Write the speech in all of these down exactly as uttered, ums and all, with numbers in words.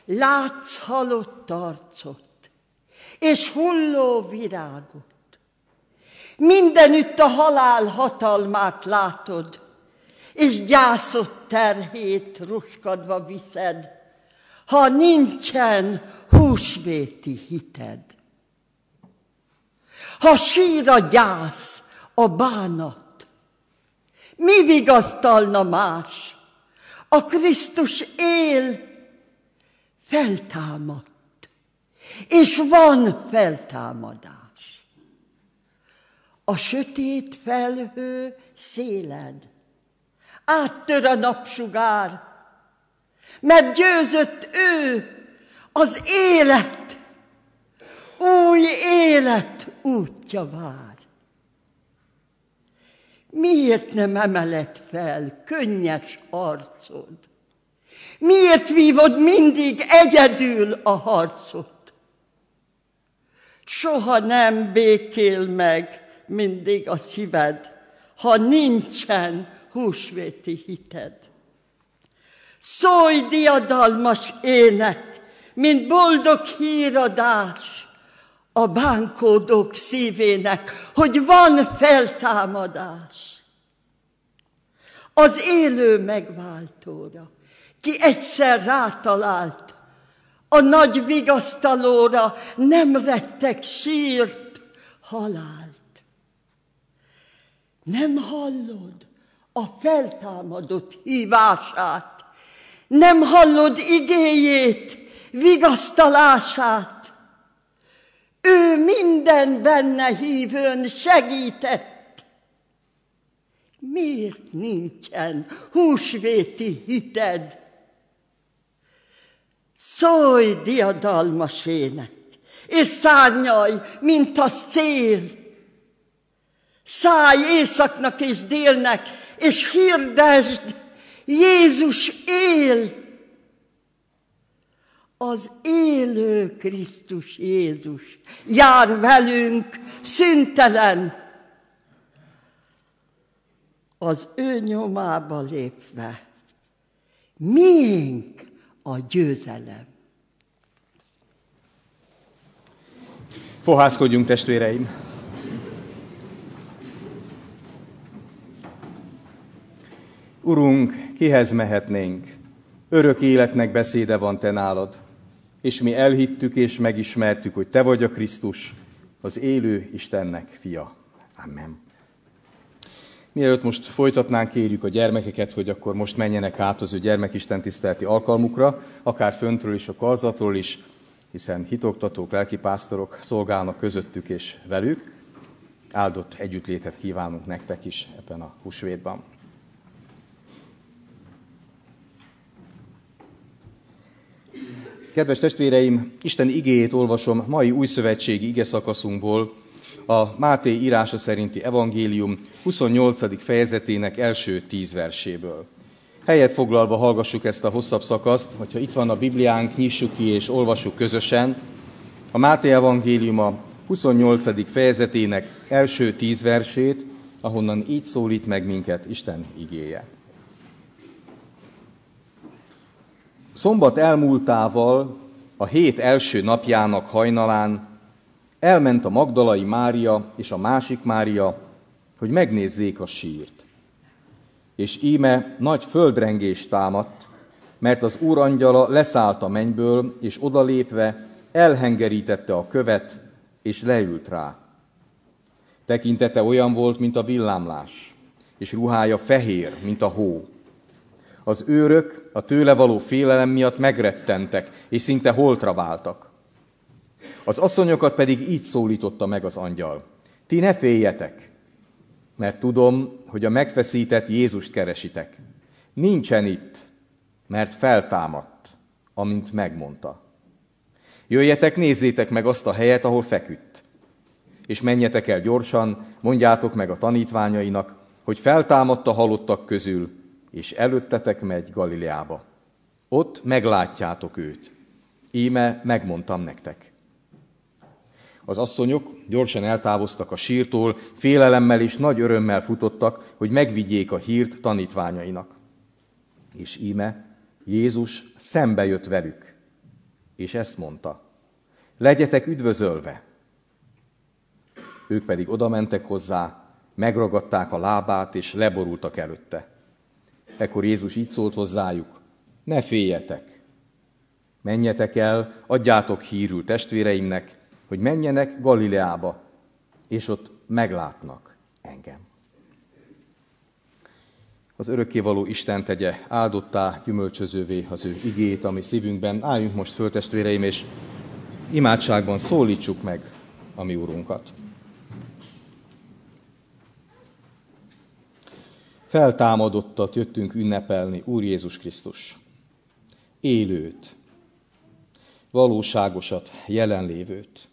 Látsz halott arcot, és hulló virágot. Mindenütt a halál hatalmát látod, és gyászot terhét roskadva viszed, ha nincsen húsvéti hited. Ha sír a gyász, a bánat, mi vigasztalna más? A Krisztus él, feltámadt, és van feltámadás. A sötét felhő széled, áttör a napsugár, mert győzött ő, az élet, új élet útja vár. Miért nem emeled fel könnyes arcod? Miért vívod mindig egyedül a harcot? Soha nem békél meg mindig a szíved, ha nincsen húsvéti hited. Szólj diadalmas ének, mint boldog híradás a bánkódók szívének, hogy van feltámadás. Az élő megváltóra, ki egyszer rátalált, a nagy vigasztalóra nem rettek sírt halált. Nem hallod a feltámadott hívását, nem hallod igéjét, vigasztalását. Ő minden benne hívőn segített. Miért nincsen húsvéti hited? Szólj diadalmas ének, és szárnyalj, mint a szél. Szállj északnak és délnek, és hirdesd, Jézus él. Az élő Krisztus Jézus jár velünk szüntelen. Az ő nyomába lépve miénk a győzelem. Fohászkodjunk, testvéreim! Urunk, kihez mehetnénk? Örök életnek beszéde van te nálad, és mi elhittük és megismertük, hogy te vagy a Krisztus, az élő Istennek fia. Amen. Mielőtt most folytatnánk, kérjük a gyermekeket, hogy akkor most menjenek át az ő gyermekistentiszteleti alkalmukra, akár föntről is, a karzatról is, hiszen hitoktatók, lelkipásztorok szolgálnak közöttük és velük. Áldott együttlétet kívánunk nektek is ebben a húsvétban. Kedves testvéreim, Isten igéjét olvasom mai újszövetségi igeszakaszunkból, a Máté írása szerinti evangélium huszonnyolcadik fejezetének első tíz verséből. Helyet foglalva hallgassuk ezt a hosszabb szakaszt, hogyha itt van a Bibliánk, nyissuk ki és olvassuk közösen. A Máté evangélium a huszonnyolcadik fejezetének első tíz versét, ahonnan így szólít meg minket Isten igéje. Szombat elmúltával, a hét első napjának hajnalán elment a Magdalai Mária és a másik Mária, hogy megnézzék a sírt. És íme nagy földrengés támadt, mert az Úr angyala leszállt a mennyből, és odalépve elhengerítette a követ, és leült rá. Tekintete olyan volt, mint a villámlás, és ruhája fehér, mint a hó. Az őrök a tőle való félelem miatt megrettentek, és szinte holtra váltak. Az asszonyokat pedig így szólította meg az angyal. Ti ne féljetek, mert tudom, hogy a megfeszített Jézust keresitek. Nincsen itt, mert feltámadt, amint megmondta. Jöjjetek, nézzétek meg azt a helyet, ahol feküdt. És menjetek el gyorsan, mondjátok meg a tanítványainak, hogy feltámadt a halottak közül, és előttetek megy Galileába. Ott meglátjátok őt. Íme megmondtam nektek. Az asszonyok gyorsan eltávoztak a sírtól, félelemmel és nagy örömmel futottak, hogy megvigyék a hírt tanítványainak. És íme Jézus szembe jött velük, és ezt mondta: legyetek üdvözölve. Ők pedig odamentek hozzá, megragadták a lábát, és leborultak előtte. Ekkor Jézus így szólt hozzájuk: ne féljetek! Menjetek el, adjátok hírül testvéreimnek, hogy menjenek Galileába, és ott meglátnak engem. Az örökkévaló Isten tegye áldottá, gyümölcsözővé az ő igét, ami szívünkben. Álljunk most föl, testvéreim, és imádságban szólítsuk meg a mi Urunkat. Feltámadottat jöttünk ünnepelni, Úr Jézus Krisztus. Élőt, valóságosat, jelenlévőt.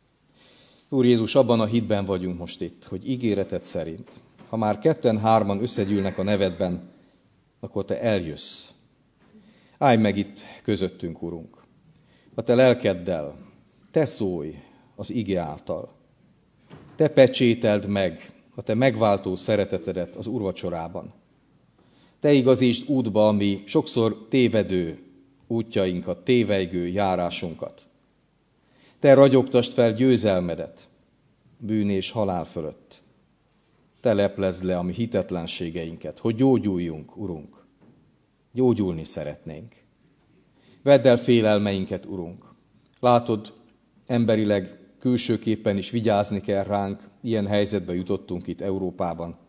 Úr Jézus, abban a hitben vagyunk most itt, hogy ígéreted szerint, ha már ketten-hárman összegyűlnek a nevedben, akkor te eljössz. Állj meg itt közöttünk, Urunk. A te lelkeddel, te szólj az ige által. Te pecsételd meg a te megváltó szeretetedet az úrvacsorában. Te igazítsd útba a mi sokszor tévedő útjainkat, tévejgő járásunkat. Te ragyogtasd fel győzelmedet bűn és halál fölött. Te leplezd le a mi hitetlenségeinket, hogy gyógyuljunk, Urunk. Gyógyulni szeretnénk. Vedd el félelmeinket, Urunk. Látod, emberileg, külsőképpen is vigyázni kell ránk, ilyen helyzetbe jutottunk itt Európában.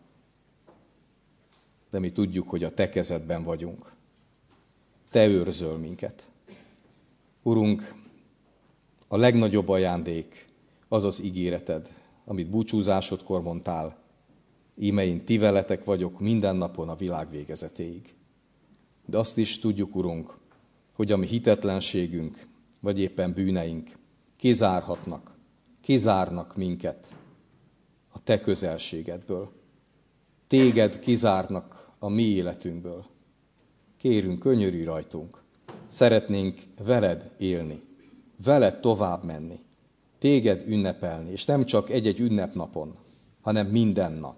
De mi tudjuk, hogy a te kezedben vagyunk. Te őrzöl minket. Urunk, a legnagyobb ajándék az az ígéreted, amit búcsúzásodkor mondtál. Íme én ti veletek vagyok minden napon a világ végezetéig. De azt is tudjuk, Urunk, hogy a mi hitetlenségünk, vagy éppen bűneink kizárhatnak, kizárnak minket a te közelségedből. Téged kizárnak a mi életünkből. Kérünk, könyörülj rajtunk. Szeretnénk veled élni, veled tovább menni, téged ünnepelni, és nem csak egy-egy ünnepnapon, hanem minden nap.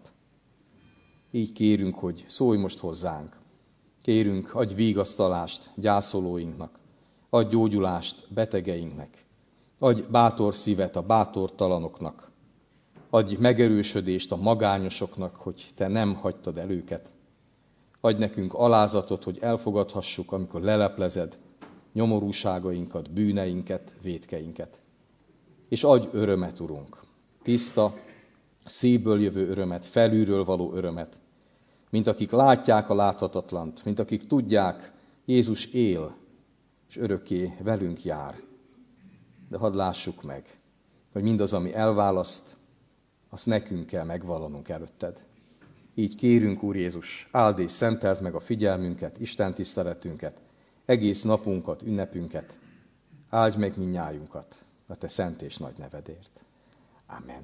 Így kérünk, hogy szólj most hozzánk. Kérünk, adj vigasztalást gyászolóinknak, adj gyógyulást betegeinknek, adj bátor szívet a bátortalanoknak, adj megerősödést a magányosoknak, hogy te nem hagytad el őket. Adj nekünk alázatot, hogy elfogadhassuk, amikor leleplezed nyomorúságainkat, bűneinket, vétkeinket. És adj örömet, Urunk, tiszta, szívből jövő örömet, felülről való örömet, mint akik látják a láthatatlant, mint akik tudják, Jézus él, és örökké velünk jár. De hadd lássuk meg, hogy mindaz, ami elválaszt, azt nekünk kell megvallanunk előtted. Így kérünk, Úr Jézus, áld és szenteld meg a figyelmünket, Isten tiszteletünket, egész napunkat, ünnepünket. Áldj meg mindnyájunkat a te szent és nagy nevedért. Amen.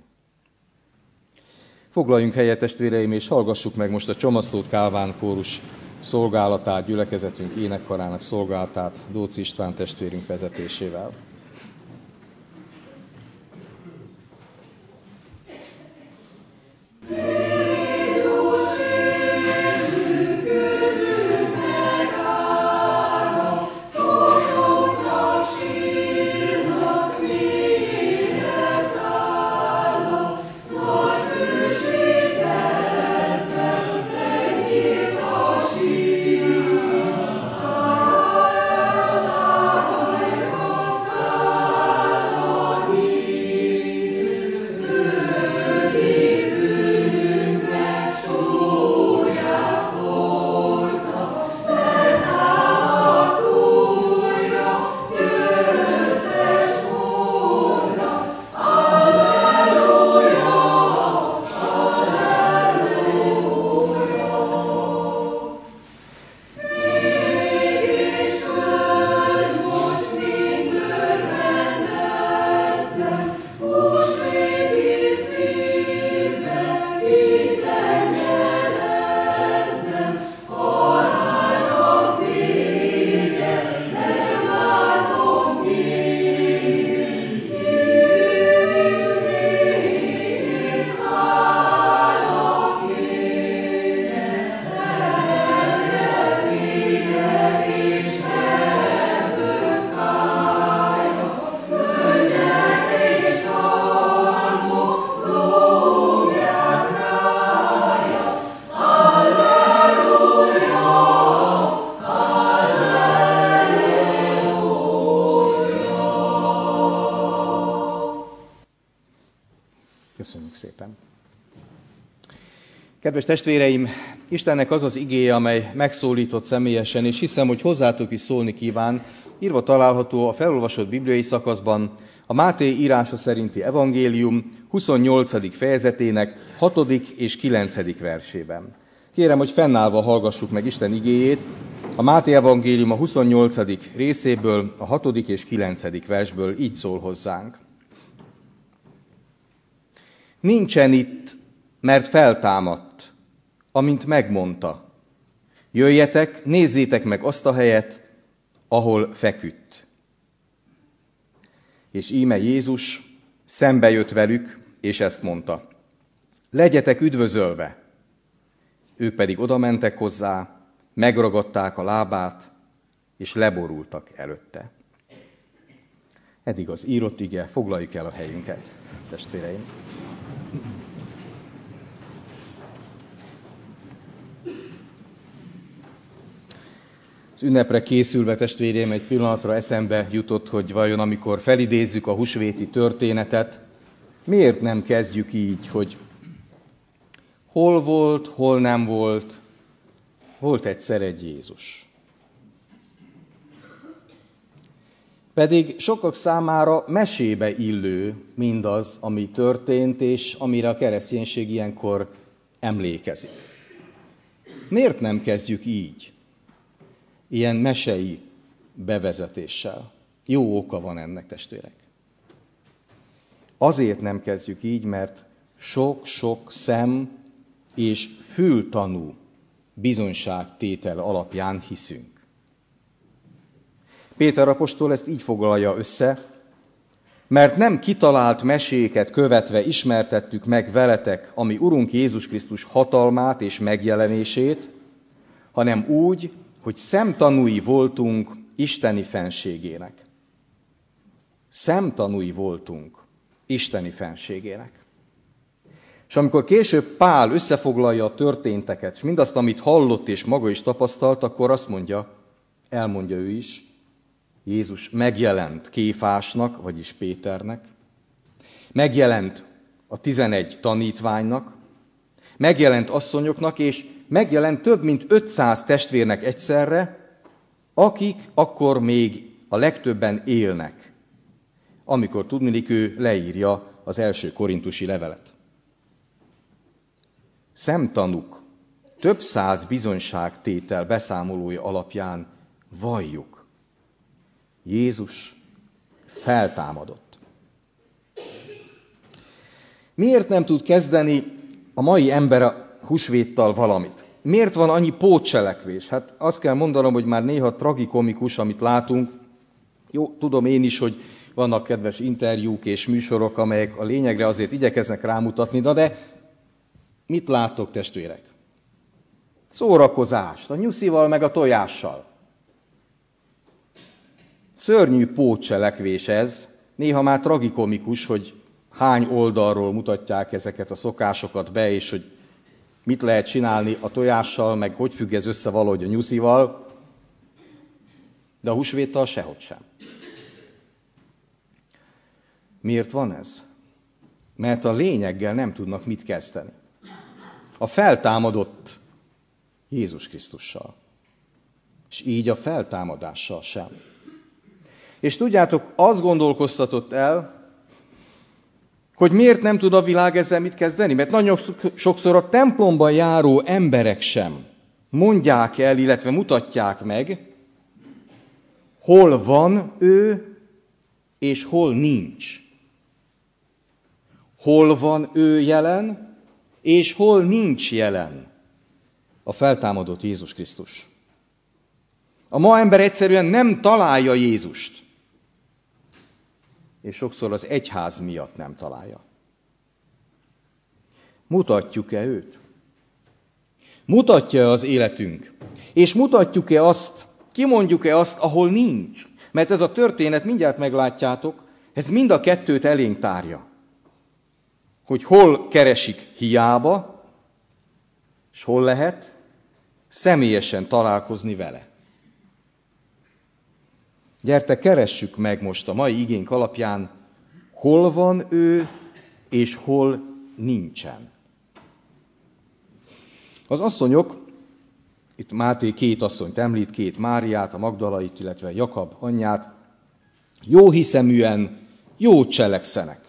Foglaljunk helyet, testvéreim, és hallgassuk meg most a Csomasztót Kálván kórus szolgálatát, gyülekezetünk énekkarának szolgálatát Dócz István testvérünk vezetésével. Amen. Kedves testvéreim, Istennek az az igéje, amely megszólított személyesen, és hiszem, hogy hozzátok is szólni kíván, írva található a felolvasott bibliai szakaszban, a Máté írása szerinti evangélium huszonnyolcadik fejezetének hatodik és kilencedik versében. Kérem, hogy fennállva hallgassuk meg Isten igéjét, a Máté evangélium a huszonnyolcadik részéből, a hatodik és kilencedik versből így szól hozzánk. Nincsen itt, mert feltámadt, amint megmondta. Jöjjetek, nézzétek meg azt a helyet, ahol feküdt. És íme Jézus szembe jött velük, és ezt mondta. Legyetek üdvözölve! Ők pedig odamentek hozzá, megragadták a lábát, és leborultak előtte. Eddig az írott ige, foglaljuk el a helyünket, testvéreim. Az ünnepre készülve, testvéreim, egy pillanatra eszembe jutott, hogy vajon amikor felidézzük a húsvéti történetet, miért nem kezdjük így, hogy hol volt, hol nem volt, volt egyszer egy Jézus. Pedig sokak számára mesébe illő mindaz, ami történt, és amire a kereszténység ilyenkor emlékezik. Miért nem kezdjük így? Ilyen mesei bevezetéssel. Jó oka van ennek, testvérek. Azért nem kezdjük így, mert sok-sok szem és fültanú bizonyságtétel alapján hiszünk. Péter apostol ezt így foglalja össze, mert nem kitalált meséket követve ismertettük meg veletek, ami Urunk Jézus Krisztus hatalmát és megjelenését, hanem úgy, hogy szemtanúi voltunk isteni fenségének. Szemtanúi voltunk isteni fenségének. És amikor később Pál összefoglalja a történteket, és mindazt, amit hallott és maga is tapasztalt, akkor azt mondja, elmondja ő is, Jézus megjelent Kéfásnak, vagyis Péternek, megjelent a tizenegy tanítványnak, megjelent asszonyoknak, és megjelent több mint ötszáz testvérnek egyszerre, akik akkor még a legtöbben élnek, amikor tudniillik ő leírja az első korintusi levelet. Szemtanúk több száz bizonyságtétel beszámolója alapján valljuk. Jézus feltámadott. Miért nem tud kezdeni a mai ember a húsvéttal valamit? Miért van annyi pótcselekvés? Hát azt kell mondanom, hogy már néha tragikomikus, amit látunk. Jó, tudom én is, hogy vannak kedves interjúk és műsorok, amelyek a lényegre azért igyekeznek rámutatni, de mit láttok, testvérek? Szórakozást, a nyuszival meg a tojással. Szörnyű pótcselekvés ez, néha már tragikomikus, hogy hány oldalról mutatják ezeket a szokásokat be, és hogy mit lehet csinálni a tojással, meg hogy függ ez össze valahogy a nyuszival, de a húsvéttal sehogy sem. Miért van ez? Mert a lényeggel nem tudnak mit kezdeni. A feltámadott Jézus Krisztussal, és így a feltámadással sem. És tudjátok, azt gondolkoztatott el, hogy miért nem tud a világ ezzel mit kezdeni? Mert nagyon sokszor a templomban járó emberek sem mondják el, illetve mutatják meg, hol van ő, és hol nincs. Hol van ő jelen, és hol nincs jelen a feltámadott Jézus Krisztus. A ma ember egyszerűen nem találja Jézust. És sokszor az egyház miatt nem találja. Mutatjuk-e őt? Mutatja az életünk? És mutatjuk-e azt, kimondjuk-e azt, ahol nincs? Mert ez a történet, mindjárt meglátjátok, ez mind a kettőt elénk tárja. Hogy hol keresik hiába, és hol lehet személyesen találkozni vele. Gyertek, keressük meg most a mai igénk alapján, hol van ő, és hol nincsen. Az asszonyok, itt Máté két asszonyt említ, két Máriát, a Magdalait, illetve Jakab anyját, jó hiszeműen, jót cselekszenek.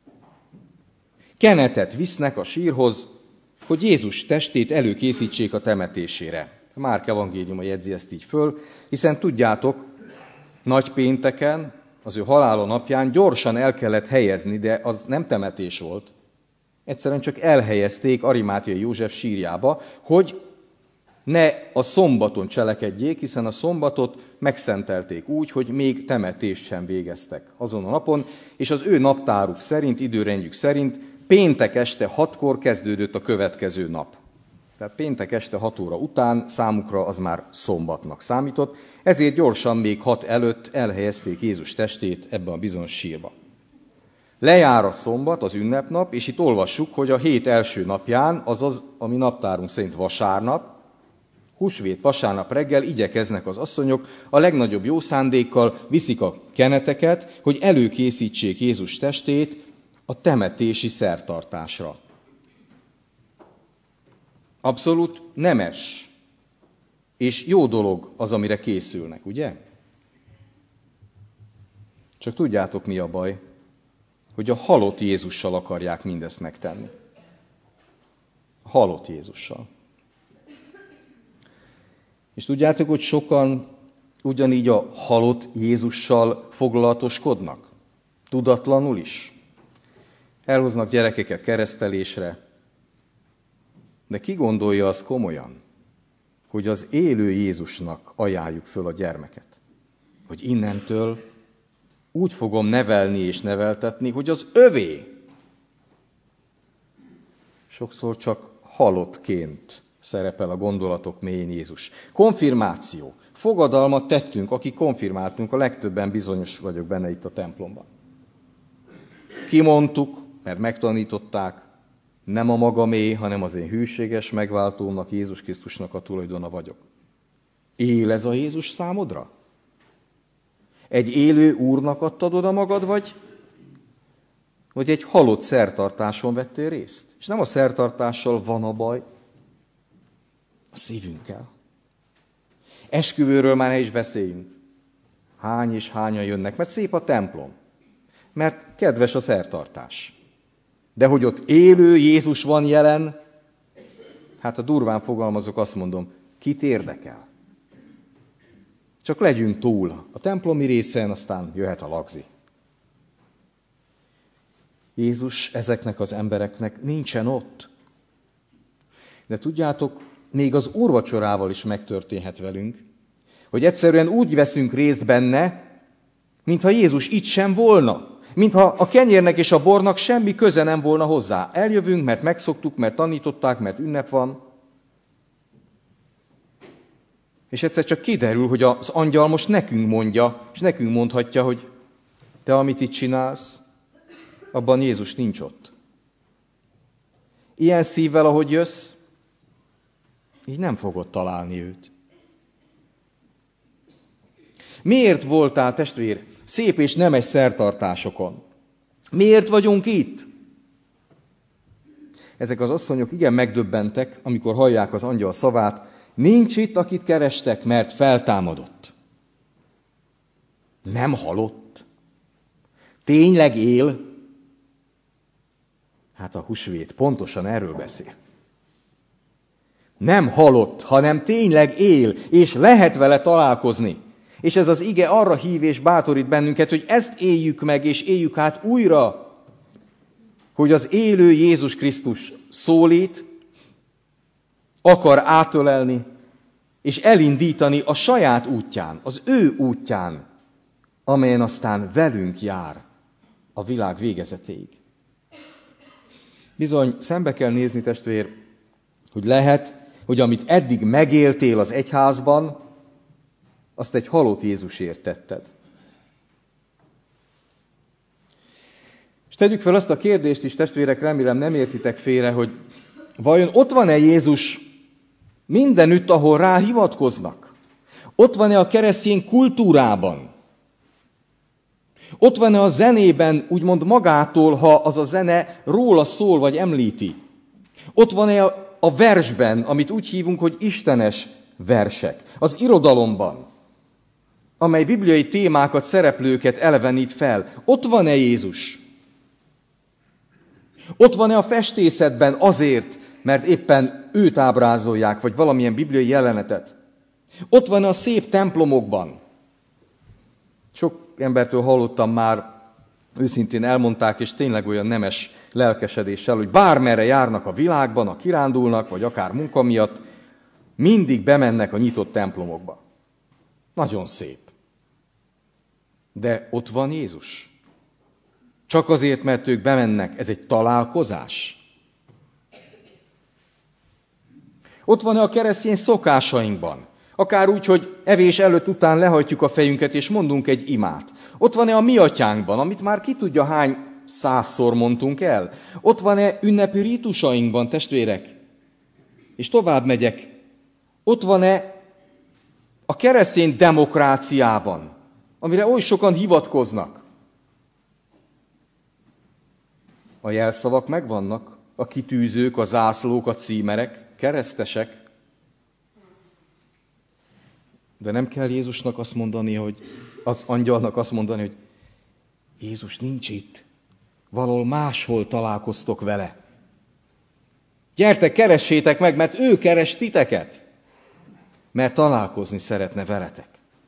Kenetet visznek a sírhoz, hogy Jézus testét előkészítsék a temetésére. A Márk evangéliuma jegyzi ezt így föl, hiszen tudjátok, nagypénteken, az ő halála napján gyorsan el kellett helyezni, de az nem temetés volt. Egyszerűen csak elhelyezték Arimátiai József sírjába, hogy ne a szombaton cselekedjék, hiszen a szombatot megszentelték úgy, hogy még temetést sem végeztek azon a napon, és az ő naptáruk szerint, időrendjük szerint péntek este hatkor kezdődött a következő nap. Tehát péntek este hat óra után számukra az már szombatnak számított, ezért gyorsan még hat előtt elhelyezték Jézus testét ebben a bizonyos sírba. Lejár a szombat, az ünnepnap, és itt olvassuk, hogy a hét első napján, azaz a mi naptárunk szerint vasárnap, húsvét vasárnap reggel igyekeznek az asszonyok a legnagyobb jó szándékkal, viszik a keneteket, hogy előkészítsék Jézus testét a temetési szertartásra. Abszolút nemes és jó dolog az, amire készülnek, ugye? Csak tudjátok, mi a baj? Hogy a halott Jézussal akarják mindezt megtenni. A halott Jézussal. És tudjátok, hogy sokan ugyanígy a halott Jézussal foglalatoskodnak? Tudatlanul is. Elhoznak gyerekeket keresztelésre. De ki gondolja azt komolyan, hogy az élő Jézusnak ajánljuk föl a gyermeket? Hogy innentől úgy fogom nevelni és neveltetni, hogy az övé. Sokszor csak halottként szerepel a gondolatok mélyén Jézus. Konfirmáció. Fogadalmat tettünk, akik konfirmáltunk, a legtöbben bizonyos vagyok benne itt a templomban. Kimondtuk, mert megtanították, nem a magamé, hanem az én hűséges megváltómnak, Jézus Krisztusnak a tulajdona vagyok. Él ez a Jézus számodra? Egy élő úrnak adtad oda magad, vagy, vagy egy halott szertartáson vettél részt? És nem a szertartással van a baj, a szívünkkel. Esküvőről már ne is beszéljünk. Hány és hányan jönnek, mert szép a templom, mert kedves a szertartás. De hogy ott élő Jézus van jelen, hát a durván fogalmazok, azt mondom, kit érdekel? Csak legyünk túl a templomi részen, aztán jöhet a lagzi. Jézus ezeknek az embereknek nincsen ott. De tudjátok, még az úrvacsorával is megtörténhet velünk, hogy egyszerűen úgy veszünk részt benne, mintha Jézus itt sem volna. Mintha a kenyérnek és a bornak semmi köze nem volna hozzá. Eljövünk, mert megszoktuk, mert tanították, mert ünnep van. És egyszer csak kiderül, hogy az angyal most nekünk mondja, és nekünk mondhatja, hogy te, amit itt csinálsz, abban Jézus nincs ott. Ilyen szívvel, ahogy jössz, így nem fogod találni őt. Miért voltál, testvér, szép és nemes szertartásokon? Miért vagyunk itt? Ezek az asszonyok igen megdöbbentek, amikor hallják az angyal szavát, nincs itt, akit kerestek, mert feltámadott. Nem halott. Tényleg él? Hát a húsvét pontosan erről beszél. Nem halott, hanem tényleg él, és lehet vele találkozni. És ez az ige arra hív és bátorít bennünket, hogy ezt éljük meg, és éljük át újra, hogy az élő Jézus Krisztus szólít, akar átölelni, és elindítani a saját útján, az ő útján, amelyen aztán velünk jár a világ végezetéig. Bizony, szembe kell nézni, testvér, hogy lehet, hogy amit eddig megéltél az egyházban, azt egy halott Jézusért tetted. És tegyük fel azt a kérdést is, testvérek, remélem nem értitek félre, hogy vajon ott van-e Jézus mindenütt, ahol rá hivatkoznak? Ott van-e a keresztény kultúrában? Ott van-e a zenében, úgymond magától, ha az a zene róla szól, vagy említi? Ott van-e a versben, amit úgy hívunk, hogy istenes versek. Az irodalomban, amely bibliai témákat, szereplőket elevenít fel. Ott van-e Jézus? Ott van-e a festészetben azért, mert éppen őt ábrázolják, vagy valamilyen bibliai jelenetet? Ott van-e a szép templomokban? Sok embertől hallottam már, őszintén elmondták, és tényleg olyan nemes lelkesedéssel, hogy bármerre járnak a világban, a kirándulnak, vagy akár munka miatt, mindig bemennek a nyitott templomokba. Nagyon szép. De ott van Jézus. Csak azért, mert ők bemennek, ez egy találkozás. Ott van-e a keresztény szokásainkban? Akár úgy, hogy evés előtt után lehajtjuk a fejünket, és mondunk egy imát. Ott van-e a mi atyánkban, amit már ki tudja hány százszor mondtunk el? Ott van-e ünnepi rítusainkban, testvérek? És tovább megyek. Ott van-e a keresztény demokráciában, amire oly sokan hivatkoznak? A jelszavak megvannak, a kitűzők, a zászlók, a címerek, keresztesek. De nem kell Jézusnak azt mondani, hogy az angyalnak azt mondani, hogy Jézus nincs itt. Valahol máshol találkoztok vele. Gyertek, keressétek meg, mert ő keres titeket. Mert találkozni szeretne veletek.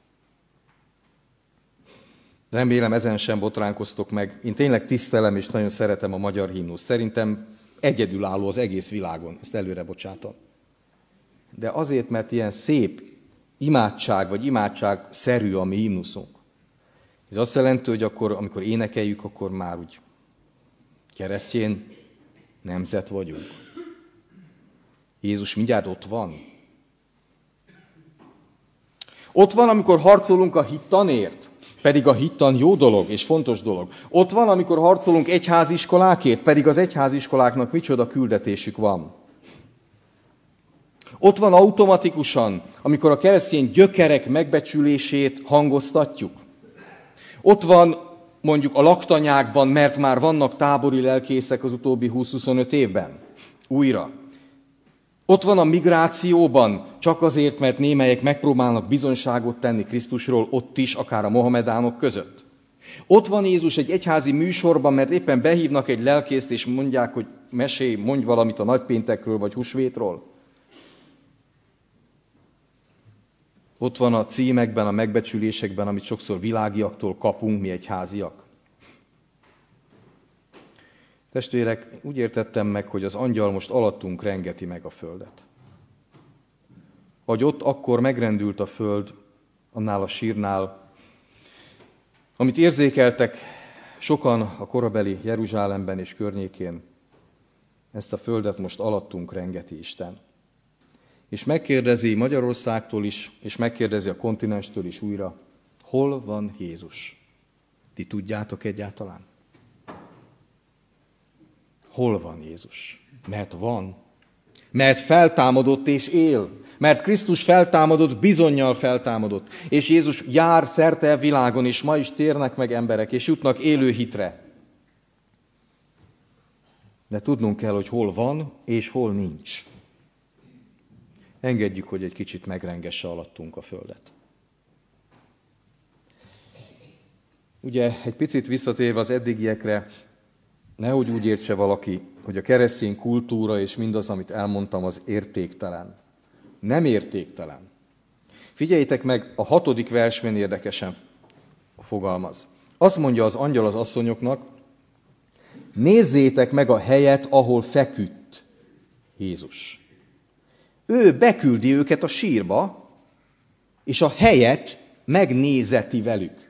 Remélem, ezen sem botránkoztok meg. Én tényleg tisztelem és nagyon szeretem a magyar himnuszt. Szerintem egyedülálló az egész világon. Ezt előre bocsátom. De azért, mert ilyen szép imádság, vagy imádságszerű a mi himnuszunk. Ez azt jelenti, hogy akkor, amikor énekeljük, akkor már úgy keresztény nemzet vagyunk. Jézus mindjárt ott van. Ott van, amikor harcolunk a hittanért, pedig a hittan jó dolog és fontos dolog. Ott van, amikor harcolunk egyháziskolákért, pedig az egyháziskoláknak micsoda küldetésük van. Ott van automatikusan, amikor a keresztény gyökerek megbecsülését hangoztatjuk. Ott van mondjuk a laktanyákban, mert már vannak tábori lelkészek az utóbbi húsz-huszonöt évben. Újra. Ott van a migrációban, csak azért, mert némelyek megpróbálnak bizonyságot tenni Krisztusról, ott is, akár a mohamedánok között. Ott van Jézus egy egyházi műsorban, mert éppen behívnak egy lelkészt, és mondják, hogy mesélj, mondj valamit a nagypéntekről, vagy húsvétról. Ott van a címekben, a megbecsülésekben, amit sokszor világiaktól kapunk, mi egyháziak. Testvérek, úgy értettem meg, hogy az angyal most alattunk rengeti meg a földet. Hogy ott akkor megrendült a föld, annál a sírnál, amit érzékeltek sokan a korabeli Jeruzsálemben és környékén, ezt a földet most alattunk rengeti Isten. És megkérdezi Magyarországtól is, és megkérdezi a kontinenstől is újra, hol van Jézus? Ti tudjátok egyáltalán? Hol van Jézus? Mert van. Mert feltámadott és él. Mert Krisztus feltámadott, bizonnyal feltámadott. És Jézus jár szerte a világon, és ma is térnek meg emberek, és jutnak élő hitre. De tudnunk kell, hogy hol van, és hol nincs. Engedjük, hogy egy kicsit megrengesse alattunk a földet. Ugye, egy picit visszatérve az eddigiekre, nehogy úgy értse valaki, hogy a keresztény kultúra és mindaz, amit elmondtam, az értéktelen. Nem értéktelen. Figyeljétek meg, a hatodik versben érdekesen fogalmaz. Azt mondja az angyal az asszonyoknak, nézzétek meg a helyet, ahol feküdt Jézus. Ő beküldi őket a sírba, és a helyet megnézeti velük.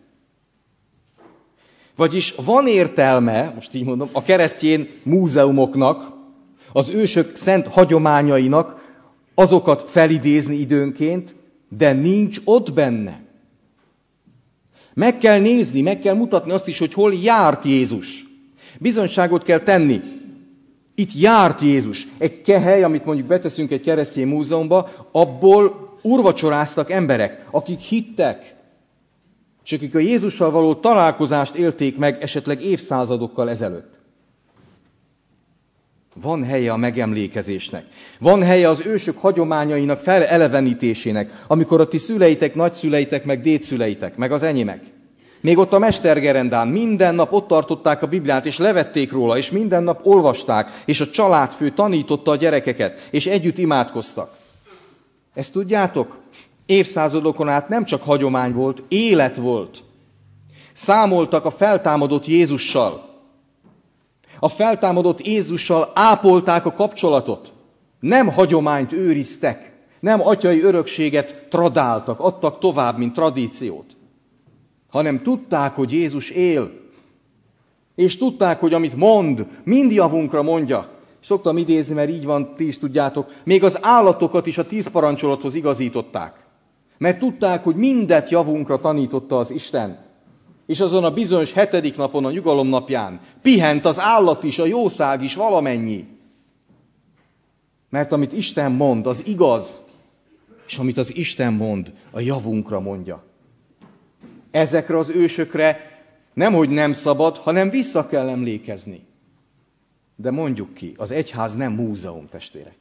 Vagyis van értelme, most így mondom, a keresztény múzeumoknak, az ősök szent hagyományainak azokat felidézni időnként, de nincs ott benne. Meg kell nézni, meg kell mutatni azt is, hogy hol járt Jézus. Bizonyságot kell tenni. Itt járt Jézus. Egy kehely, amit mondjuk beteszünk egy keresztény múzeumba, abból úrvacsoráztak emberek, akik hittek, és akik a Jézussal való találkozást élték meg esetleg évszázadokkal ezelőtt. Van helye a megemlékezésnek. Van helye az ősök hagyományainak felelevenítésének, amikor a ti szüleitek, nagyszüleitek, meg dédszüleitek, meg az enyémek. Még ott a mestergerendán minden nap ott tartották a Bibliát, és levették róla, és minden nap olvasták, és a családfő tanította a gyerekeket, és együtt imádkoztak. Ezt tudjátok? Évszázadokon át nem csak hagyomány volt, élet volt. Számoltak a feltámadott Jézussal. A feltámadott Jézussal ápolták a kapcsolatot. Nem hagyományt őriztek, nem atyai örökséget tradáltak, adtak tovább, mint tradíciót, hanem tudták, hogy Jézus él. És tudták, hogy amit mond, mind javunkra mondja. Szoktam idézni, mert így van, ti is tudjátok, még az állatokat is a tíz parancsolathoz igazították. Mert tudták, hogy mindet javunkra tanította az Isten. És azon a bizonyos hetedik napon, a nyugalom napján pihent az állat is, a jószág is, valamennyi. Mert amit Isten mond, az igaz. És amit az Isten mond, a javunkra mondja. Ezekre az ősökre nemhogy nem szabad, hanem vissza kell emlékezni. De mondjuk ki, az egyház nem múzeum, testvérek.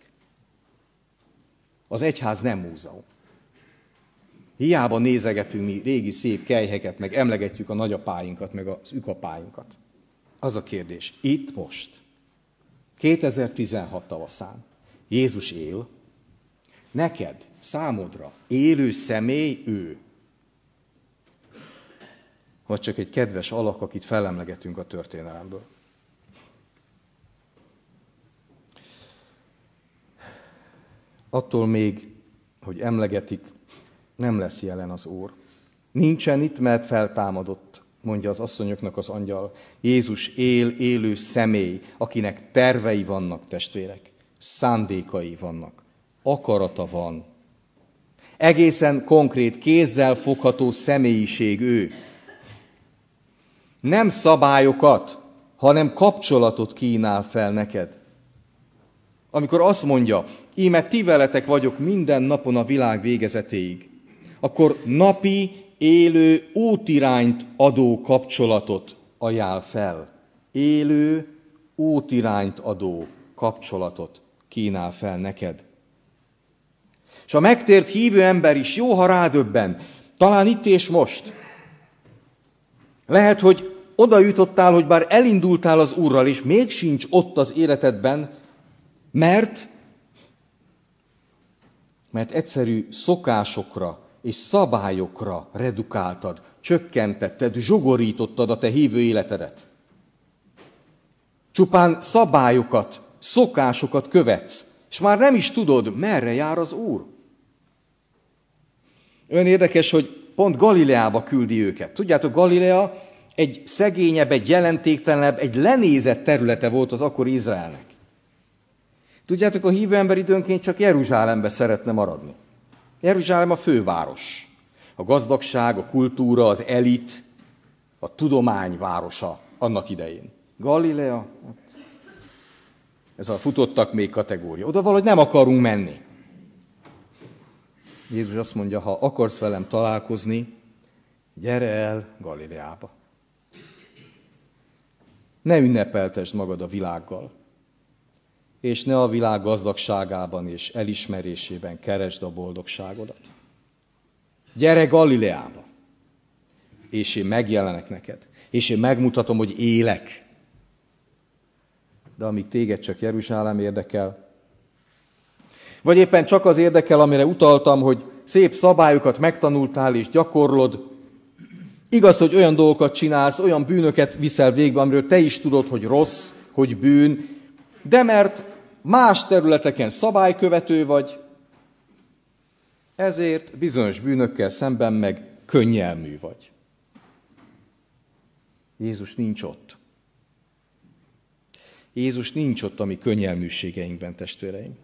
Az egyház nem múzeum. Hiába nézegetünk mi régi szép kelyheket, meg emlegetjük a nagyapáinkat, meg az ükapáinkat. Az a kérdés, itt most, kétezer-tizenhat tavaszán, Jézus él, neked, számodra élő személy ő. Vagy csak egy kedves alak, akit felemlegetünk a történelemből. Attól még, hogy emlegetik, nem lesz jelen az Úr. Nincsen itt, mert feltámadott, mondja az asszonyoknak az angyal. Jézus él, élő személy, akinek tervei vannak, testvérek, szándékai vannak, akarata van. Egészen konkrét, kézzel fogható személyiség ő. Nem szabályokat, hanem kapcsolatot kínál fel neked. Amikor azt mondja, íme ti veletek vagyok minden napon a világ végezetéig, akkor napi, élő, útirányt adó kapcsolatot ajánl fel. Élő, útirányt adó kapcsolatot kínál fel neked. És a megtért hívő ember is jó, ha rádöbben, talán itt és most. Lehet, hogy oda jutottál, hogy bár elindultál az Úrral, és még sincs ott az életedben, mert, mert egyszerű szokásokra és szabályokra redukáltad, csökkentetted, zsugorítottad a te hívő életedet. Csupán szabályokat, szokásokat követsz, és már nem is tudod, merre jár az Úr. Olyan érdekes, hogy pont Galileába küldi őket. Tudjátok, Galilea egy szegényebb, egy jelentéktelenebb, egy lenézett területe volt az akkori Izraelnek. Tudjátok, a hívő ember időnként csak Jeruzsálembe szeretne maradni. Jeruzsálem a főváros. A gazdagság, a kultúra, az elit, a tudomány városa annak idején. Galilea, ez a futottak még kategória. Oda valahogy nem akarunk menni. Jézus azt mondja, ha akarsz velem találkozni, gyere el Galileába. Ne ünnepeltesd magad a világgal, és ne a világ gazdagságában és elismerésében keresd a boldogságodat. Gyere Galileába, és én megjelenek neked, és én megmutatom, hogy élek. De amíg téged csak Jeruzsálem érdekel, vagy éppen csak az érdekel, amire utaltam, hogy szép szabályokat megtanultál és gyakorlod, igaz, hogy olyan dolgokat csinálsz, olyan bűnöket viszel végbe, amiről te is tudod, hogy rossz, hogy bűn, de mert más területeken szabálykövető vagy, ezért bizonyos bűnökkel szemben meg könnyelmű vagy. Jézus nincs ott. Jézus nincs ott a mi könnyelműségeinkben, testvéreim.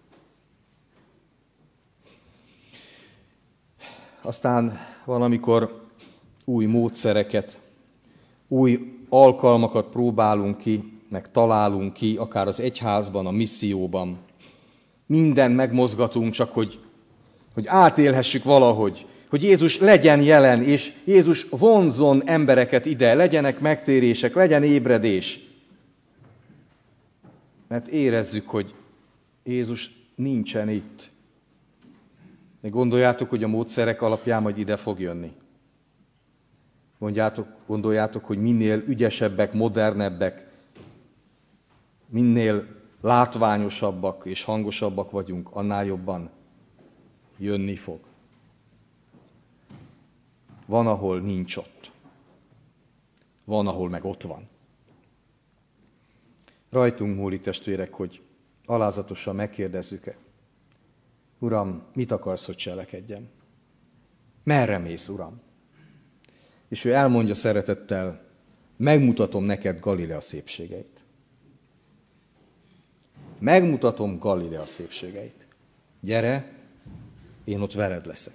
Aztán valamikor új módszereket, új alkalmakat próbálunk ki, meg találunk ki, akár az egyházban, a misszióban. Minden megmozgatunk, csak hogy, hogy átélhessük valahogy, hogy Jézus legyen jelen, és Jézus vonzzon embereket ide, legyenek megtérések, legyen ébredés. mert érezzük, hogy Jézus nincsen itt. De gondoljátok, hogy a módszerek alapján majd ide fog jönni. Mondjátok, gondoljátok, hogy minél ügyesebbek, modernebbek, minél látványosabbak és hangosabbak vagyunk, annál jobban jönni fog. Van, ahol nincs ott. Van, ahol meg ott van. Rajtunk múlik, testvérek, hogy alázatosan megkérdezzük-e. Uram, mit akarsz, hogy cselekedjem? Merre mész, Uram? És ő elmondja szeretettel, megmutatom neked Galilea szépségeit. Megmutatom Galilea szépségeit. Gyere, én ott veled leszek.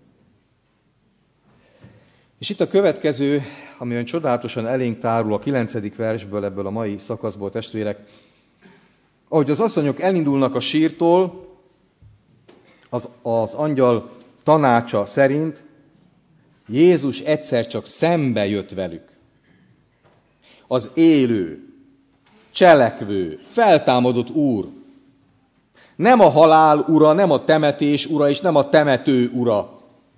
És itt a következő, ami olyan csodálatosan elénk tárul a kilencedik versből, ebből a mai szakaszból, testvérek. Ahogy az asszonyok elindulnak a sírtól, az, az angyal tanácsa szerint Jézus egyszer csak szembe jött velük. Az élő, cselekvő, feltámadott Úr. Nem a halál ura, nem a temetés ura, és nem a temető ura.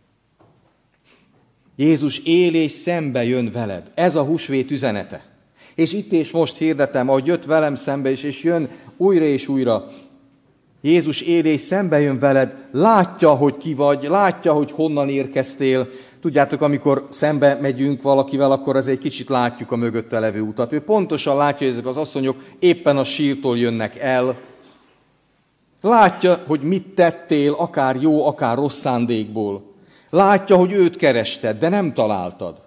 Jézus él és szembe jön veled. Ez a húsvét üzenete. És itt és most hirdetem, ahogy jött velem szembe is, és jön újra és újra. Jézus él és szembe jön veled, látja, hogy ki vagy, látja, hogy honnan érkeztél. Tudjátok, amikor szembe megyünk valakivel, akkor az egy kicsit látjuk a mögötte levő utat. Ő pontosan látja, hogy ezek az asszonyok éppen a sírtól jönnek el. Látja, hogy mit tettél, akár jó, akár rossz szándékból. Látja, hogy őt kerested, de nem találtad.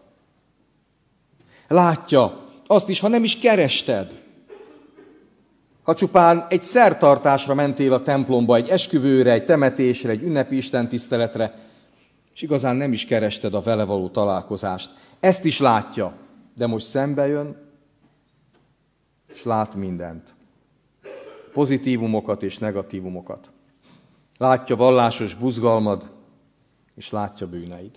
Látja azt is, ha nem is kerested. Ha csupán egy szertartásra mentél a templomba, egy esküvőre, egy temetésre, egy ünnepi istentiszteletre, és igazán nem is kerested a vele való találkozást. Ezt is látja, de most szembe jön, és lát mindent. Pozitívumokat és negatívumokat. Látja vallásos buzgalmad, és látja bűneid.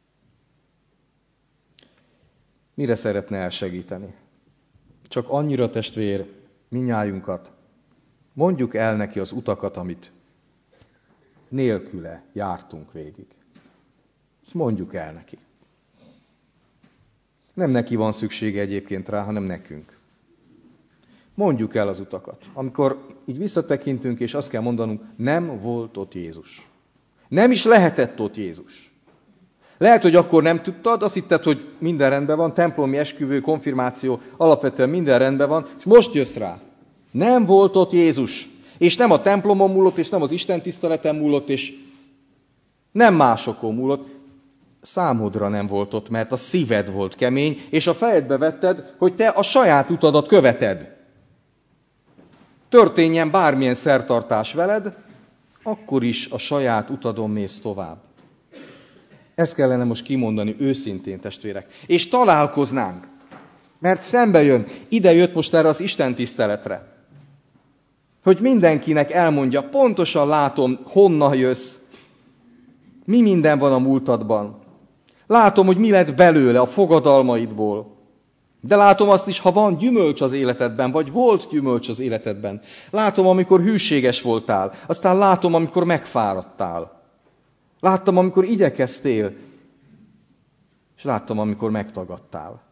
Mire szeretne elsegíteni? Csak annyira, testvér, minnyájunkat, mondjuk el neki az utakat, amit nélküle jártunk végig. Ezt mondjuk el neki. Nem neki van szüksége egyébként rá, hanem nekünk. Mondjuk el az utakat. Amikor így visszatekintünk, és azt kell mondanunk, nem volt ott Jézus. Nem is lehetett ott Jézus. Lehet, hogy akkor nem tudtad, azt hitted, hogy minden rendben van, templomi esküvő, konfirmáció, alapvetően minden rendben van, és most jössz rá. Nem volt ott Jézus. És nem a templomon múlott, és nem az istentiszteleten múlott, és nem másokon múlott. Számodra nem volt ott, mert a szíved volt kemény, és a fejedbe vetted, hogy te a saját utadat követed. Történjen bármilyen szertartás veled, akkor is a saját utadon mész tovább. Ezt kellene most kimondani őszintén, testvérek. És találkoznánk, mert szembe jön, ide jött most erre az istentiszteletre. Hogy mindenkinek elmondja, pontosan látom, honnan jössz, mi minden van a múltadban. Látom, hogy mi lett belőle a fogadalmaidból. De látom azt is, ha van gyümölcs az életedben, vagy volt gyümölcs az életedben. Látom, amikor hűséges voltál, aztán látom, amikor megfáradtál. Láttam, amikor igyekeztél, és láttam, amikor megtagadtál.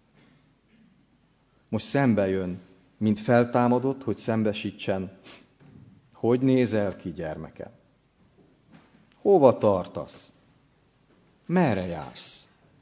Most szembe jön, mint feltámadott, hogy szembesítsen. Hogy nézel ki, gyermekem? Hova tartasz? Merre jársz?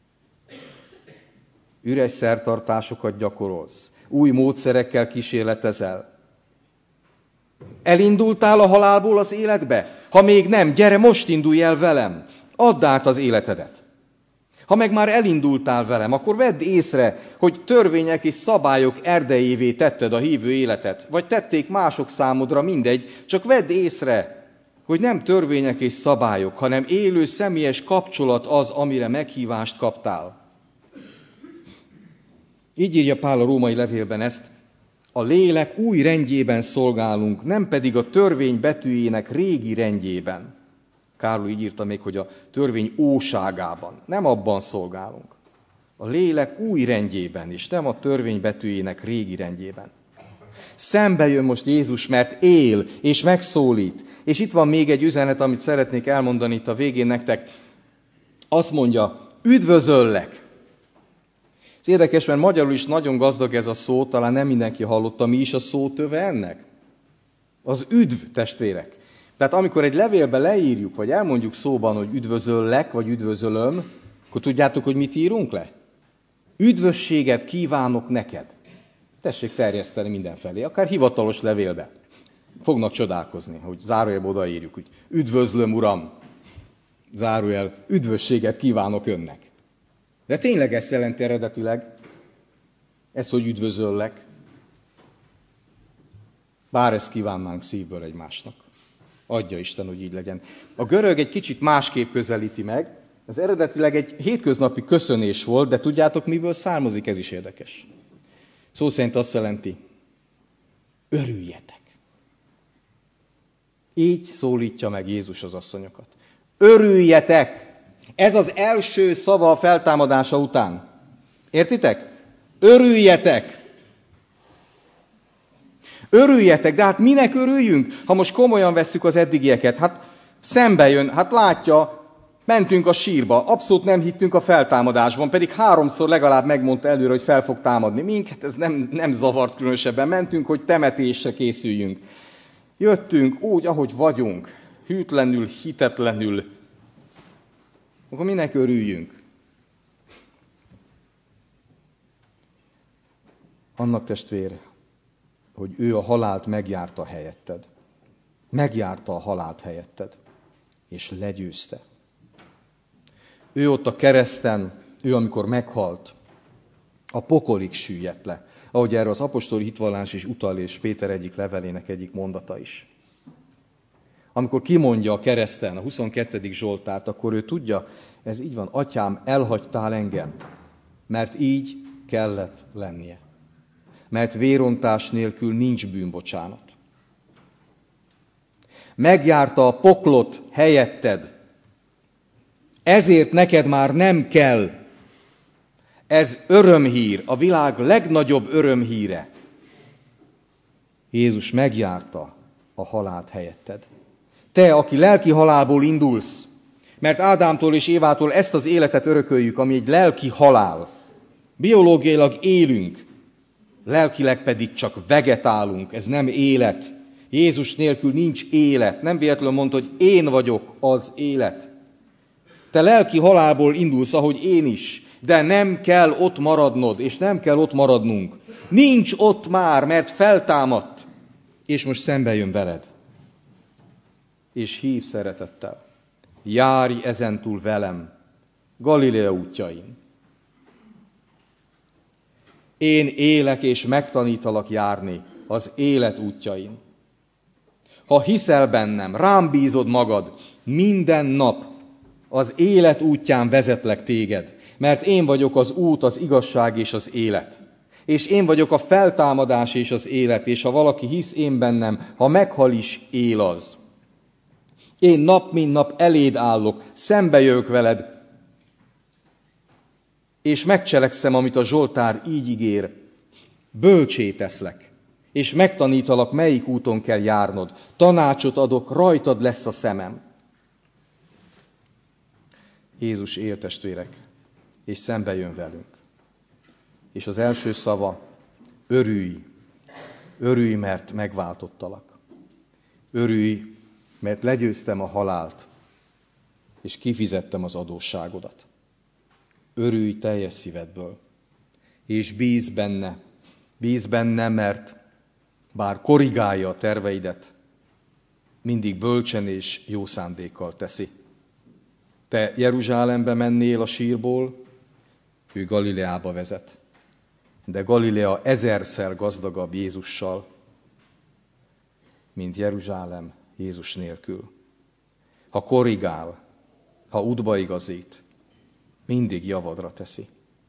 Üres szertartásokat gyakorolsz. Új módszerekkel kísérletezel. Elindultál a halálból az életbe? Ha még nem, gyere, most indulj el velem. Add át az életedet. Ha meg már elindultál velem, akkor vedd észre, hogy törvények és szabályok erdejévé tetted a hívő életet. Vagy tették mások számodra, mindegy. Csak vedd észre, hogy nem törvények és szabályok, hanem élő személyes kapcsolat az, amire meghívást kaptál. Így írja Pál a római levélben ezt, a lélek új rendjében szolgálunk, nem pedig a törvény betűjének régi rendjében. Károly így írta még, hogy a törvény óságában. Nem abban szolgálunk. A lélek új rendjében is, nem a törvény betűjének régi rendjében. Szembe jön most Jézus, mert él, és megszólít. És itt van még egy üzenet, amit szeretnék elmondani itt a végén nektek. Azt mondja, üdvözöllek. Ez érdekes, mert magyarul is nagyon gazdag ez a szó, talán nem mindenki hallotta, mi is a szótöve ennek. Az üdv, testvérek. Tehát amikor egy levélbe leírjuk, vagy elmondjuk szóban, hogy üdvözöllek, vagy üdvözölöm, akkor tudjátok, hogy mit írunk le? Üdvösséget kívánok neked. Tessék terjeszteni mindenfelé, akár hivatalos levélbe. Fognak csodálkozni, hogy zárójelbe odaírjuk, hogy üdvözlöm, Uram, zárójel, üdvösséget kívánok önnek. De tényleg ezt jelenti eredetileg, ez, hogy üdvözöllek. Bár ezt kívánnánk szívből egymásnak. Adja Isten, hogy így legyen. A görög egy kicsit másképp közelíti meg. Ez eredetileg egy hétköznapi köszönés volt, de tudjátok, miből származik, ez is érdekes. Szó szerint azt jelenti, örüljetek. Így szólítja meg Jézus az asszonyokat. Örüljetek! Ez az első szava a feltámadása után. Értitek? Örüljetek! Örüljetek, de hát minek örüljünk, ha most komolyan vesszük az eddigieket? Hát szembe jön, hát látja, mentünk a sírba, abszolút nem hittünk a feltámadásban, pedig háromszor legalább megmondta előre, hogy fel fog támadni. Minket ez nem, nem zavart különösebben, mentünk, hogy temetésre készüljünk. Jöttünk úgy, ahogy vagyunk, hűtlenül, hitetlenül. Akkor minek örüljünk? Annak, testvér, hogy ő a halált megjárta helyetted. Megjárta a halált helyetted, és legyőzte. Ő ott a kereszten, ő amikor meghalt, a pokolig süllyedt le. Ahogy erre az apostoli hitvallás is utal, és Péter egyik levelének egyik mondata is. Amikor kimondja a kereszten a huszonkettedik Zsoltárt, akkor ő tudja, ez így van, Atyám, elhagytál engem, mert így kellett lennie. Mert vérontás nélkül nincs bűnbocsánat. Megjárta a poklot helyetted, ezért neked már nem kell. Ez örömhír, a világ legnagyobb örömhíre. Jézus megjárta a halált helyetted. Te, aki lelki halálból indulsz, mert Ádámtól és Évától ezt az életet örököljük, ami egy lelki halál. Biológiailag élünk, lelkileg pedig csak vegetálunk, ez nem élet. Jézus nélkül nincs élet. Nem véletlenül mondta, hogy én vagyok az élet. Te lelki halálból indulsz, ahogy én is, de nem kell ott maradnod, és nem kell ott maradnunk. Nincs ott már, mert feltámadt, és most szembe jön veled. És hív szeretettel. Járj ezentúl velem, Galilea útjain. Én élek és megtanítalak járni az élet útjain. Ha hiszel bennem, rám bízod magad, minden nap az élet útján vezetlek téged, mert én vagyok az út, az igazság és az élet. És én vagyok a feltámadás és az élet, és ha valaki hisz én bennem, ha meghal is, él az. Én nap mint nap eléd állok, szembe jövök veled, és megcselekszem, amit a Zsoltár így ígér. Bölcsé teszlek, és megtanítalak, melyik úton kell járnod. Tanácsot adok, rajtad lesz a szemem. Jézus él, testvérek, és szembe jön velünk. És az első szava, örülj, örülj, mert megváltottalak. Örülj, mert legyőztem a halált, és kifizettem az adósságodat. Örülj teljes szívedből, és bíz benne, bíz benne, mert bár korrigálja a terveidet, mindig bölcsen és jó szándékkal teszi. Te Jeruzsálembe mennél a sírból, ő Galileába vezet. De Galilea ezerszer gazdagabb Jézussal, mint Jeruzsálem Jézus nélkül. Ha korrigál, ha útba igazít, mindig javadra teszi.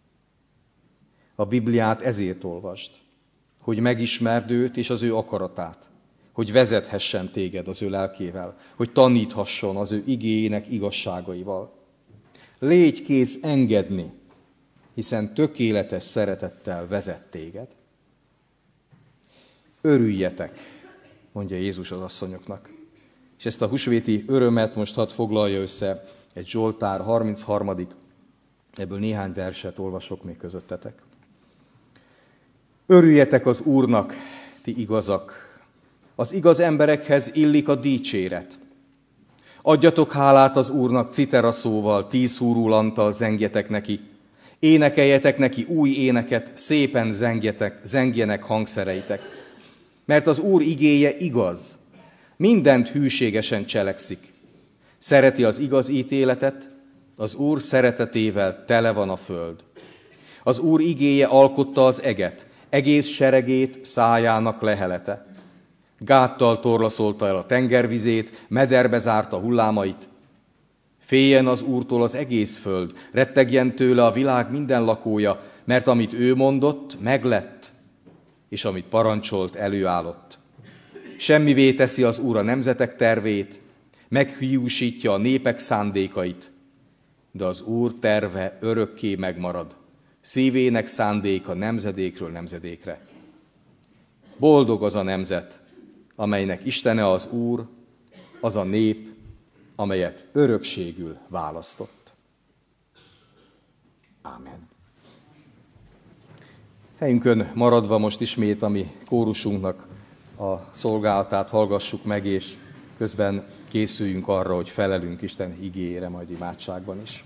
A Bibliát ezért olvasd, hogy megismerd őt és az ő akaratát, hogy vezethessen téged az ő lelkével, hogy taníthasson az ő igéjének igazságaival. Légy kész engedni, hiszen tökéletes szeretettel vezet téged. Örüljetek, mondja Jézus az asszonyoknak. És ezt a húsvéti örömet most hadd foglalja össze egy Zsoltár harmincharmadik Ebből néhány verset olvasok még közöttetek. Örüljetek az Úrnak, ti igazak! Az igaz emberekhez illik a dicséret. Adjatok hálát az Úrnak citeraszóval, tíz húrulanttal zengjetek neki. Énekeljetek neki új éneket, szépen zengjetek, zengjenek hangszereitek. Mert az Úr igéje igaz, mindent hűségesen cselekszik. Szereti az igaz ítéletet, az Úr szeretetével tele van a föld. Az Úr igéje alkotta az eget, egész seregét szájának lehelete. Gáttal torlaszolta el a tengervizét, mederbe zárta hullámait. Féljen az Úrtól az egész föld, rettegjen tőle a világ minden lakója, mert amit ő mondott, meglett, és amit parancsolt, előállott. Semmivé teszi az Úr a nemzetek tervét, meghiúsítja a népek szándékait, de az Úr terve örökké megmarad, szívének szándéka nemzedékről nemzedékre. Boldog az a nemzet, amelynek Istene az Úr, az a nép, amelyet örökségül választott. Ámen. Helyünkön maradva most ismét a mi kórusunknak a szolgálatát hallgassuk meg, és közben készüljünk arra, hogy felelünk Isten igéjére majd imádságban is.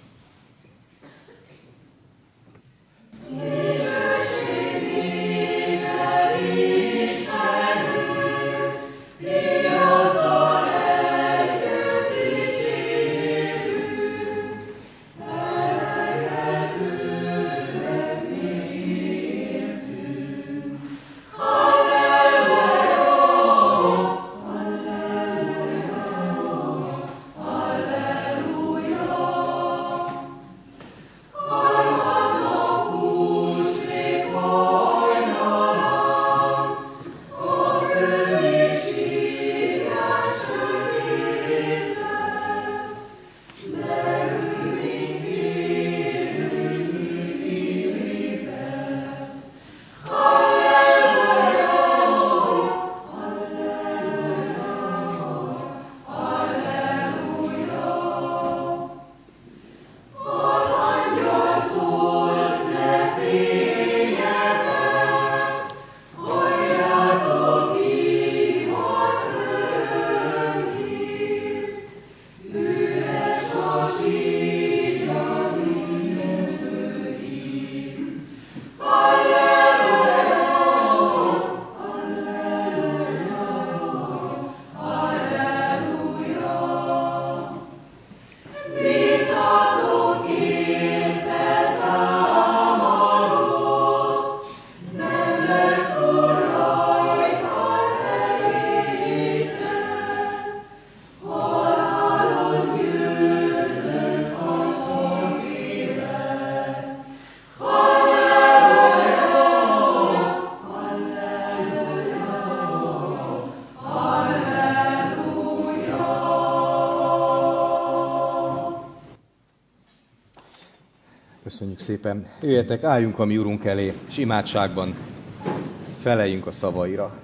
Köszönjük szépen. Jöjjetek, álljunk a mi Urunk elé, és imádságban feleljünk a szavaira.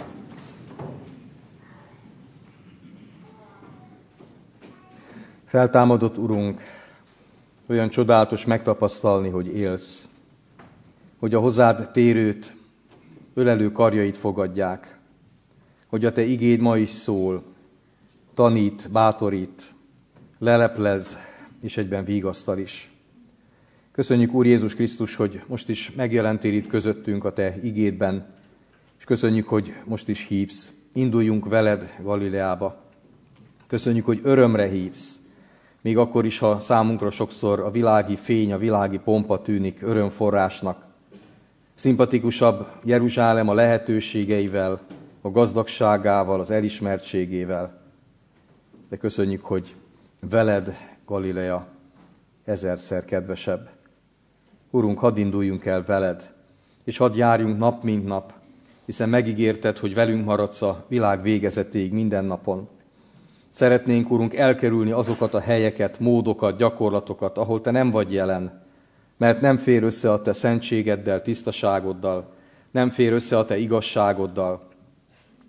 Feltámadott Urunk, olyan csodálatos megtapasztalni, hogy élsz, hogy a hozzád térőt, ölelő karjait fogadják, hogy a te igéd ma is szól, tanít, bátorít, leleplez, és egyben vigasztal is. Köszönjük, Úr Jézus Krisztus, hogy most is megjelentél itt közöttünk a te igédben, és köszönjük, hogy most is hívsz. Induljunk veled Galileába. Köszönjük, hogy örömre hívsz, még akkor is, ha számunkra sokszor a világi fény, a világi pompa tűnik örömforrásnak. Szimpatikusabb Jeruzsálem a lehetőségeivel, a gazdagságával, az elismertségével. De köszönjük, hogy veled Galilea ezerszer kedvesebb. Urunk, hadd induljunk el veled, és hadd járjunk nap mint nap, hiszen megígérted, hogy velünk maradsz a világ végezetéig minden napon. Szeretnénk, Urunk, elkerülni azokat a helyeket, módokat, gyakorlatokat, ahol te nem vagy jelen, mert nem fér össze a te szentségeddel, tisztaságoddal, nem fér össze a te igazságoddal,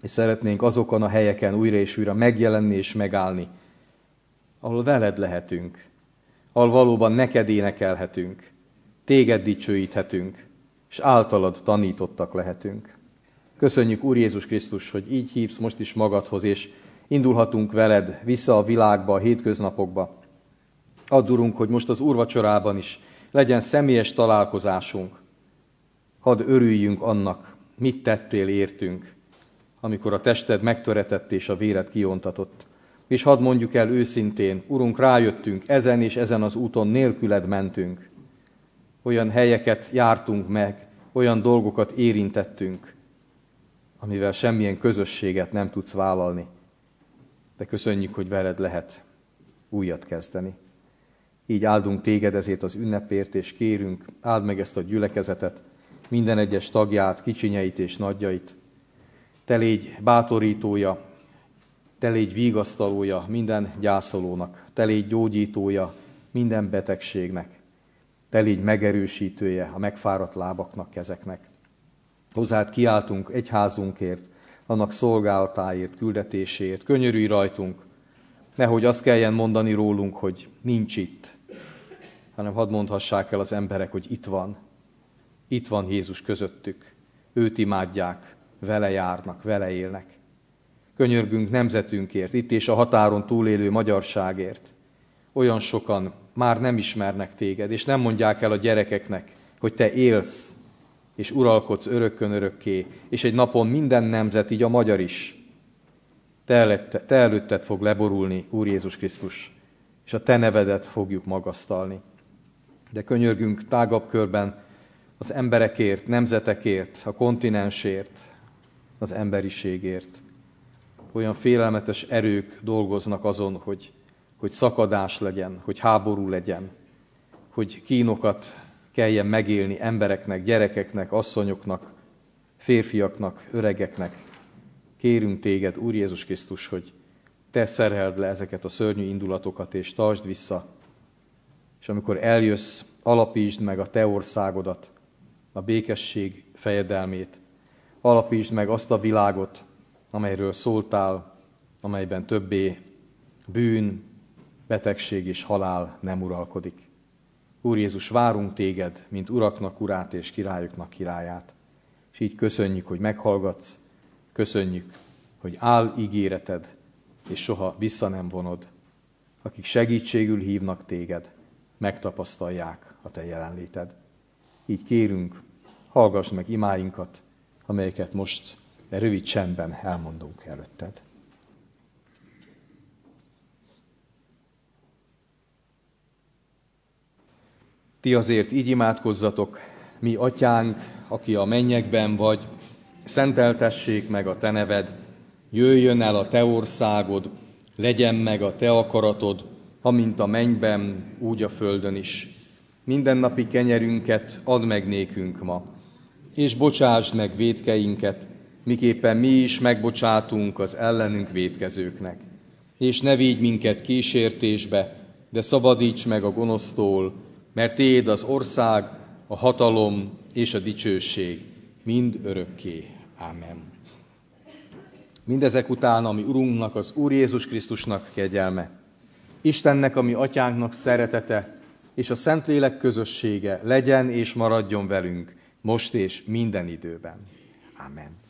és szeretnénk azokon a helyeken újra és újra megjelenni és megállni, ahol veled lehetünk, ahol valóban neked énekelhetünk, téged dicsőíthetünk, és általad tanítottak lehetünk. Köszönjük, Úr Jézus Krisztus, hogy így hívsz most is magadhoz, és indulhatunk veled vissza a világba, a hétköznapokba. Add, Urunk, hogy most az úrvacsorában is legyen személyes találkozásunk. Hadd örüljünk annak, mit tettél értünk, amikor a tested megtöretett és a véred kiontatott. És hadd mondjuk el őszintén, Urunk, rájöttünk, ezen és ezen az úton nélküled mentünk. Olyan helyeket jártunk meg, olyan dolgokat érintettünk, amivel semmilyen közösséget nem tudsz vállalni. De köszönjük, hogy veled lehet újat kezdeni. Így áldunk téged ezért az ünnepért, és kérünk, áld meg ezt a gyülekezetet, minden egyes tagját, kicsinyeit és nagyjait. Te légy bátorítója, te légy vigasztalója minden gyászolónak, te légy gyógyítója minden betegségnek, te légy megerősítője a megfáradt lábaknak, kezeknek. Hozzád kiáltunk egyházunkért, annak szolgálatáért, küldetéséért. Könyörülj rajtunk, nehogy azt kelljen mondani rólunk, hogy nincs itt, hanem hadd mondhassák el az emberek, hogy itt van. Itt van Jézus közöttük. Őt imádják, vele járnak, vele élnek. Könyörgünk nemzetünkért, itt és a határon túlélő magyarságért. Olyan sokan már nem ismernek téged, és nem mondják el a gyerekeknek, hogy te élsz, és uralkodsz örökkön örökké, és egy napon minden nemzet, így a magyar is, te, előtte, te előtted fog leborulni, Úr Jézus Krisztus, és a te nevedet fogjuk magasztalni. De könyörgünk tágabb körben az emberekért, nemzetekért, a kontinensért, az emberiségért. Olyan félelmetes erők dolgoznak azon, hogy, hogy szakadás legyen, hogy háború legyen, hogy kínokat kelljen megélni embereknek, gyerekeknek, asszonyoknak, férfiaknak, öregeknek. Kérünk téged, Úr Jézus Krisztus, hogy te szereld le ezeket a szörnyű indulatokat, és tartsd vissza. És amikor eljössz, alapítsd meg a te országodat, a békesség fejedelmét. Alapítsd meg azt a világot, amelyről szóltál, amelyben többé bűn, betegség és halál nem uralkodik. Úr Jézus, várunk téged, mint uraknak urát és királyoknak királyát. És így köszönjük, hogy meghallgatsz, köszönjük, hogy áll ígéreted, és soha vissza nem vonod. Akik segítségül hívnak téged, megtapasztalják a te jelenléted. Így kérünk, hallgass meg imáinkat, amelyeket most de rövid csendben elmondunk előtted. Ti azért így imádkozzatok, mi atyánk, aki a mennyekben vagy, szenteltessék meg a te neved, jöjjön el a te országod, legyen meg a te akaratod, amint a mennyben, úgy a földön is. Mindennapi kenyerünket add meg nékünk ma, és bocsásd meg vétkeinket, miképpen mi is megbocsátunk az ellenünk vétkezőknek. És ne védj minket kísértésbe, de szabadíts meg a gonosztól, mert tiéd az ország, a hatalom és a dicsőség mind örökké. Ámen. Mindezek után, ami Urunknak, az Úr Jézus Krisztusnak kegyelme, Istennek, ami Atyánknak szeretete, és a Szentlélek közössége legyen és maradjon velünk, most és minden időben. Ámen.